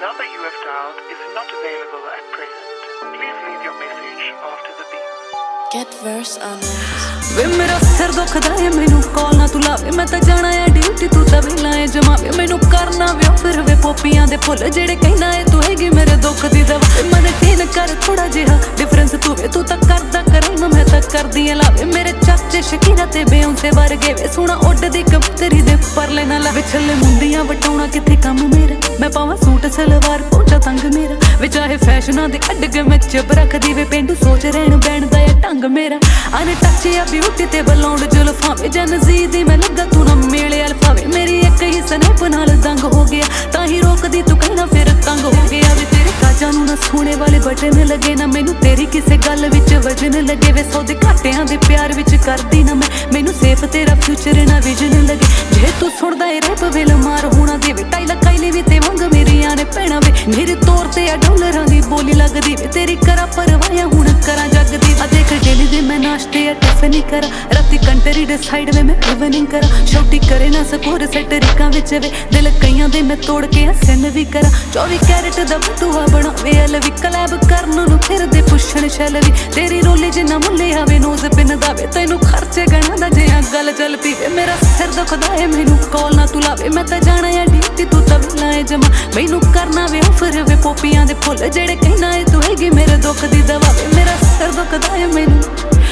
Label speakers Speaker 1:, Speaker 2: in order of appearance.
Speaker 1: number you have dialed is not available at present. Please leave your message after the beep.
Speaker 2: Get verse on it.
Speaker 3: वे मेरा सिर दुखदा है मैनू call ना तू लावे मैं तां जाना है ड्यूटी तू तां वेला है जमावे मैनू करना वे फिर वे पोपियां दे फुੱਲ जेड़े कहना है तू हैगी मेरे दुख दी दवा मन टीन कर थोड़ा जिहा डिफरेंस तू वे तू तां करदा कराइमा मैं तां करदी है लावे मेरे चाचे शकीरा ते बेउंसे वर्गे वे सोना उड्डदी कबूतरी दे पर लेना ला विछले मुंडियां वटाउणा किथे काम मेरा मैं पावां सूट सलवार पोचा तंग मेरा वे चाहे फैशनां दे अड्ड के मैं चुप रखदी वे पेंडू सोच रहण बैण दा या ढंग मेरा आने टच या ब्यूटी ते बलौंड जुल्फां वे जनजी दी मैं लगा तू ना मेले अल्फावे मेरी एक ही स्नैप नाल दंग हो गया तां ही रोकदी तू कहना फिर तंग हो गया वे तेरे काजां नू ना सोने वाले बटन लगे ना मैनू तेरी किसे गल विच वजन लगे वे सौदे घाटियां दे प्यार विच करदी ना मैं मैनू सेफ तेरा फ्यूचर ना विजन लगे जे तू सुनदा ए रैप विल मार होना दे वे टाइला काइले वी ते वंग मेरियां ने भैणां वे मेरे तौर ते आ डॉलरां दी बोली लगदी वे तेरी करा परवाया हुण करा जग दी आ देख डेली दे मैं नाश्ते आ टिफिन करा राती कंट्री डिसाइड वे मैं इवनिंग करा शॉटी करे ना स्कोर सेट रिकां विच वे दिल कईयां दे मैं तोड़ के हसन भी करा 24 कैरेट दा बटूआ बनावे अल वी कलैब करन नू फिर दे पुछण छल वी तेरी रोली जिन्ना मुल्ले आवे नोज पिन दा वे तैनू खर्चे गणा दा जे गल चल पीवे मेरा सिर दुखदा है मैनू कॉल ना तू लावे मैं तां जाना है ड्यूटी तू तां वेला है जमा मैनू करना वे फिर वे पोपियां दे फुੱਲ जेड़े कहना है तू हैगी मेरे दुख दी दवा वे मेरा सिर दुखदा है मैनू